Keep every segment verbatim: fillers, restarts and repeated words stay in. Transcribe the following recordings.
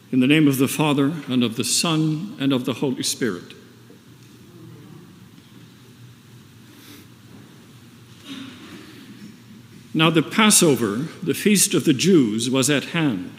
In the name of the Father, and of the Son, and of the Holy Spirit. Now the Passover, the feast of the Jews, was at hand.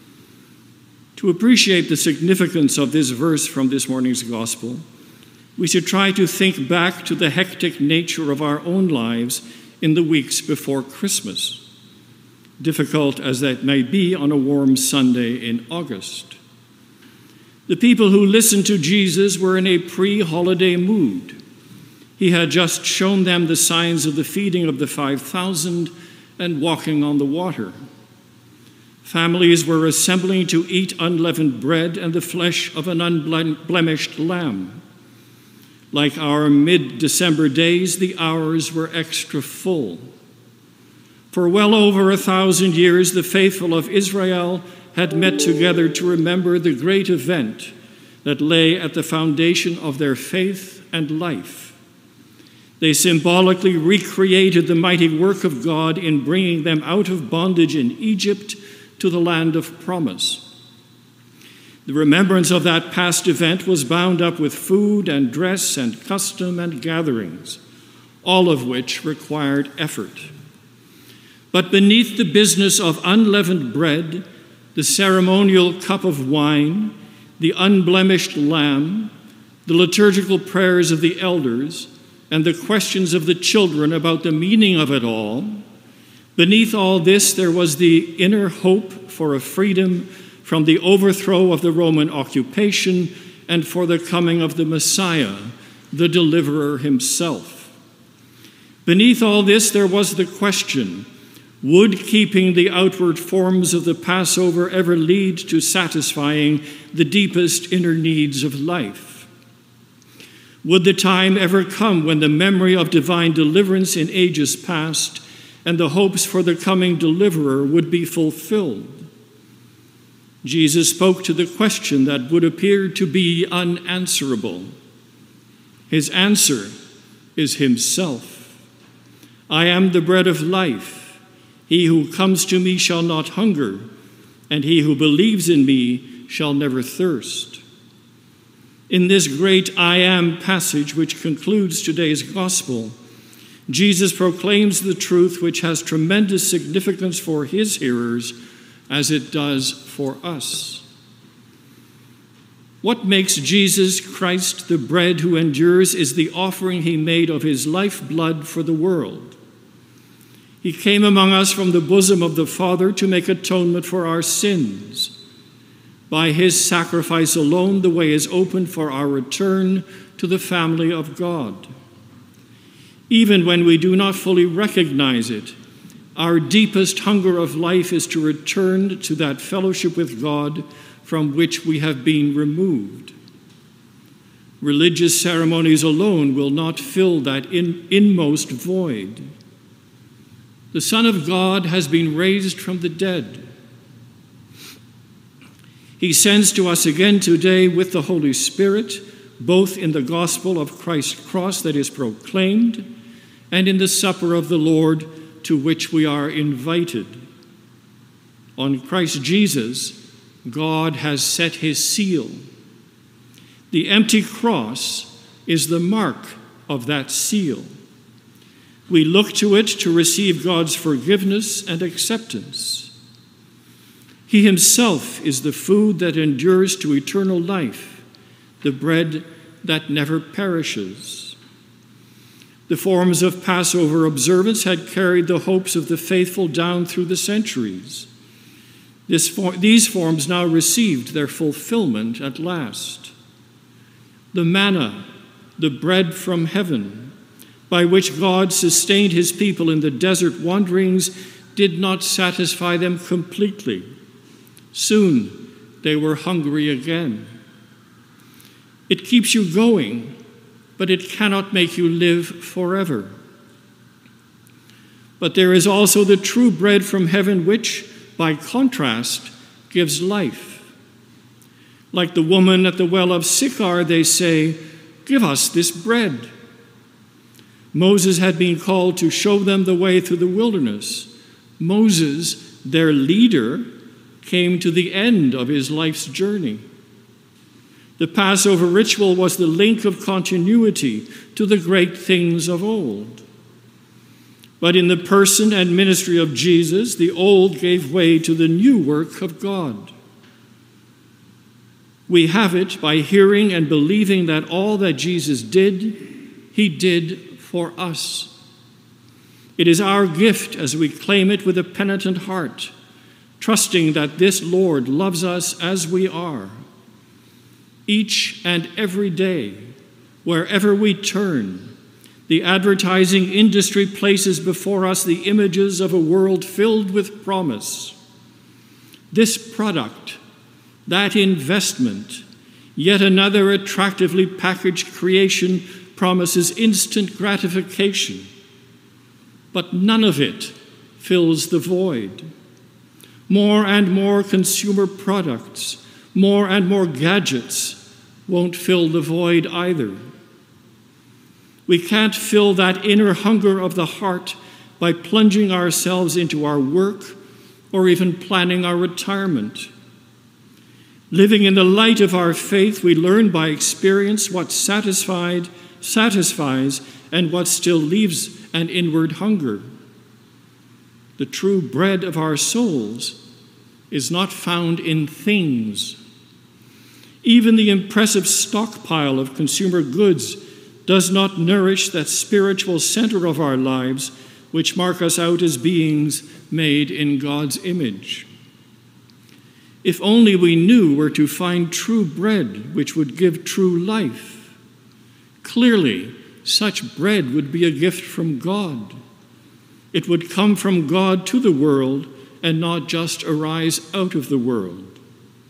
To appreciate the significance of this verse from this morning's Gospel, we should try to think back to the hectic nature of our own lives in the weeks before Christmas, difficult as that may be on a warm Sunday in August. The people who listened to Jesus were in a pre-holiday mood. He had just shown them the signs of the feeding of the five thousand and walking on the water. Families were assembling to eat unleavened bread and the flesh of an unblemished lamb. Like our mid-December days, the hours were extra full. For well over a thousand years, the faithful of Israel had met together to remember the great event that lay at the foundation of their faith and life. They symbolically recreated the mighty work of God in bringing them out of bondage in Egypt to the land of promise. The remembrance of that past event was bound up with food and dress and custom and gatherings, all of which required effort. But beneath the business of unleavened bread, the ceremonial cup of wine, the unblemished lamb, the liturgical prayers of the elders, and the questions of the children about the meaning of it all, beneath all this there was the inner hope for a freedom from the overthrow of the Roman occupation and for the coming of the Messiah, the deliverer himself. Beneath all this there was the question, would keeping the outward forms of the Passover ever lead to satisfying the deepest inner needs of life? Would the time ever come when the memory of divine deliverance in ages past and the hopes for the coming deliverer would be fulfilled? Jesus spoke to the question that would appear to be unanswerable. His answer is himself. I am the bread of life. He who comes to me shall not hunger, and he who believes in me shall never thirst. In this great I am passage, which concludes today's gospel, Jesus proclaims the truth which has tremendous significance for his hearers as it does for us. What makes Jesus Christ the bread who endures is the offering he made of his lifeblood for the world. He came among us from the bosom of the Father to make atonement for our sins. By his sacrifice alone, the way is opened for our return to the family of God. Even when we do not fully recognize it, our deepest hunger of life is to return to that fellowship with God from which we have been removed. Religious ceremonies alone will not fill that in, inmost void. The Son of God has been raised from the dead. He sends to us again today with the Holy Spirit, both in the gospel of Christ's cross that is proclaimed and in the supper of the Lord to which we are invited. On Christ Jesus, God has set his seal. The empty cross is the mark of that seal. We look to it to receive God's forgiveness and acceptance. He himself is the food that endures to eternal life, the bread that never perishes. The forms of Passover observance had carried the hopes of the faithful down through the centuries. This for, these forms now received their fulfillment at last. The manna, the bread from heaven, by which God sustained his people in the desert wanderings, did not satisfy them completely. Soon they were hungry again. It keeps you going, but it cannot make you live forever. But there is also the true bread from heaven, which, by contrast, gives life. Like the woman at the well of Sychar, they say, "Give us this bread." Moses had been called to show them the way through the wilderness. Moses, their leader, came to the end of his life's journey. The Passover ritual was the link of continuity to the great things of old. But in the person and ministry of Jesus, the old gave way to the new work of God. We have it by hearing and believing that all that Jesus did, he did for us. It is our gift as we claim it with a penitent heart, trusting that this Lord loves us as we are. Each and every day, wherever we turn, the advertising industry places before us the images of a world filled with promise. This product, that investment, yet another attractively packaged creation promises instant gratification, but none of it fills the void. More and more consumer products, more and more gadgets won't fill the void either. We can't fill that inner hunger of the heart by plunging ourselves into our work or even planning our retirement. Living in the light of our faith, we learn by experience what satisfied, satisfies and what still leaves an inward hunger. The true bread of our souls is not found in things. Even the impressive stockpile of consumer goods does not nourish that spiritual center of our lives which mark us out as beings made in God's image. If only we knew where to find true bread which would give true life. Clearly, such bread would be a gift from God. It would come from God to the world and not just arise out of the world.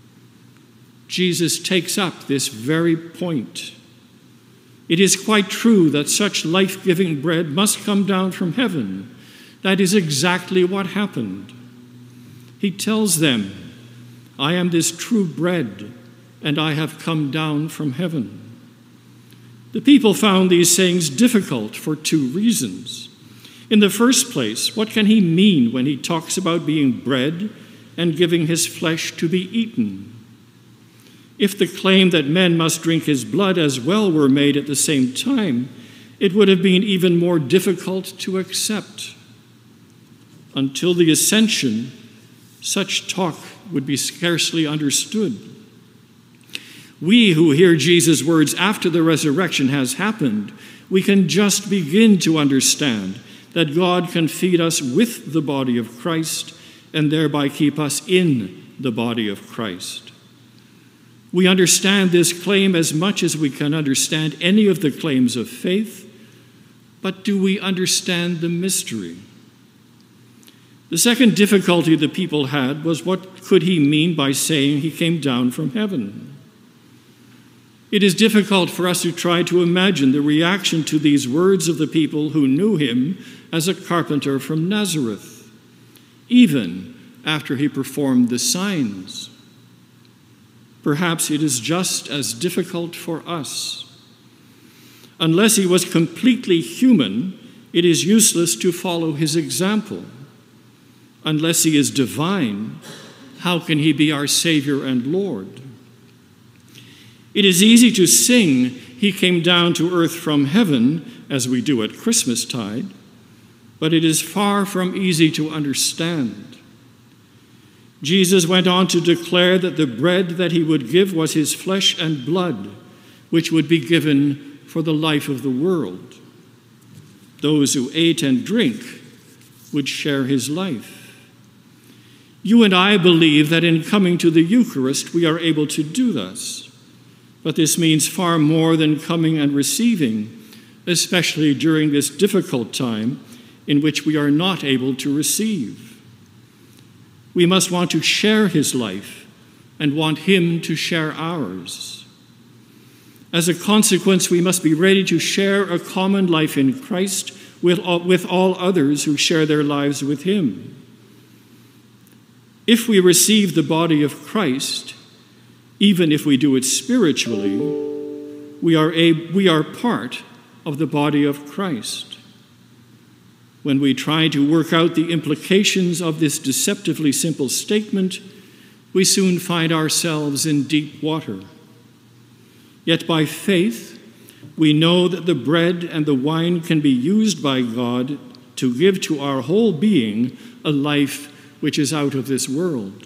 Jesus takes up this very point. It is quite true that such life-giving bread must come down from heaven. That is exactly what happened. He tells them, I am this true bread, and I have come down from heaven. The people found these sayings difficult for two reasons. In the first place, what can he mean when he talks about being bread and giving his flesh to be eaten? If the claim that men must drink his blood as well were made at the same time, it would have been even more difficult to accept. Until the ascension, such talk would be scarcely understood. We who hear Jesus' words after the resurrection has happened, we can just begin to understand that God can feed us with the body of Christ and thereby keep us in the body of Christ. We understand this claim as much as we can understand any of the claims of faith, but do we understand the mystery? The second difficulty the people had was what could he mean by saying he came down from heaven? It is difficult for us to try to imagine the reaction to these words of the people who knew him as a carpenter from Nazareth, even after he performed the signs. Perhaps it is just as difficult for us. Unless he was completely human, it is useless to follow his example. Unless he is divine, how can he be our Savior and Lord? It is easy to sing, he came down to earth from heaven, as we do at Christmastide, but it is far from easy to understand. Jesus went on to declare that the bread that he would give was his flesh and blood, which would be given for the life of the world. Those who ate and drink would share his life. You and I believe that in coming to the Eucharist, we are able to do this. But this means far more than coming and receiving, especially during this difficult time in which we are not able to receive. We must want to share his life and want him to share ours. As a consequence, we must be ready to share a common life in Christ with all, with all others who share their lives with him. If we receive the body of Christ, even if we do it spiritually, we are, a, we are part of the body of Christ. When we try to work out the implications of this deceptively simple statement, we soon find ourselves in deep water. Yet by faith, we know that the bread and the wine can be used by God to give to our whole being a life which is out of this world.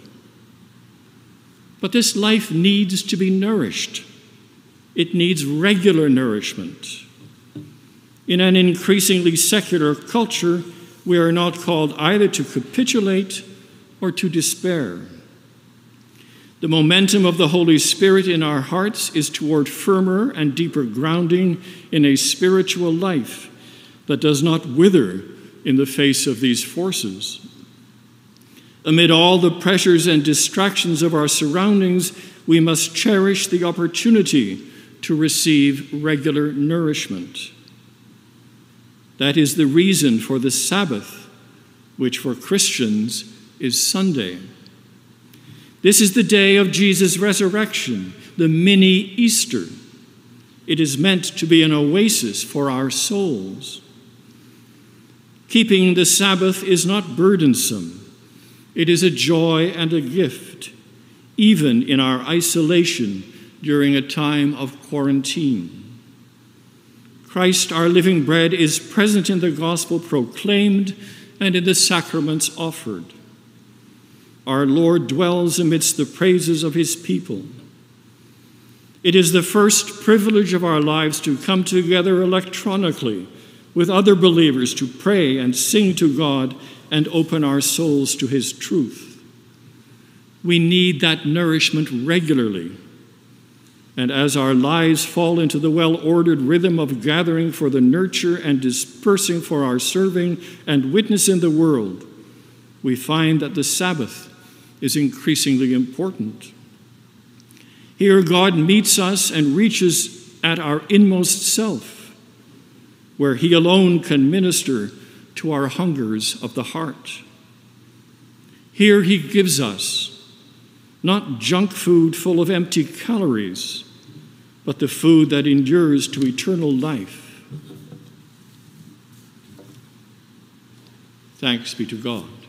But this life needs to be nourished. It needs regular nourishment. In an increasingly secular culture, we are not called either to capitulate or to despair. The momentum of the Holy Spirit in our hearts is toward firmer and deeper grounding in a spiritual life that does not wither in the face of these forces. Amid all the pressures and distractions of our surroundings, we must cherish the opportunity to receive regular nourishment. That is the reason for the Sabbath, which for Christians is Sunday. This is the day of Jesus' resurrection, the mini Easter. It is meant to be an oasis for our souls. Keeping the Sabbath is not burdensome. It is a joy and a gift, even in our isolation during a time of quarantine. Christ, our living bread, is present in the gospel proclaimed and in the sacraments offered. Our Lord dwells amidst the praises of his people. It is the first privilege of our lives to come together electronically with other believers to pray and sing to God and open our souls to his truth. We need that nourishment regularly. And as our lives fall into the well-ordered rhythm of gathering for the nurture and dispersing for our serving and witness in the world, we find that the Sabbath is increasingly important. Here God meets us and reaches at our inmost self, where he alone can minister to our hungers of the heart. Here he gives us not junk food full of empty calories, but the food that endures to eternal life. Thanks be to God.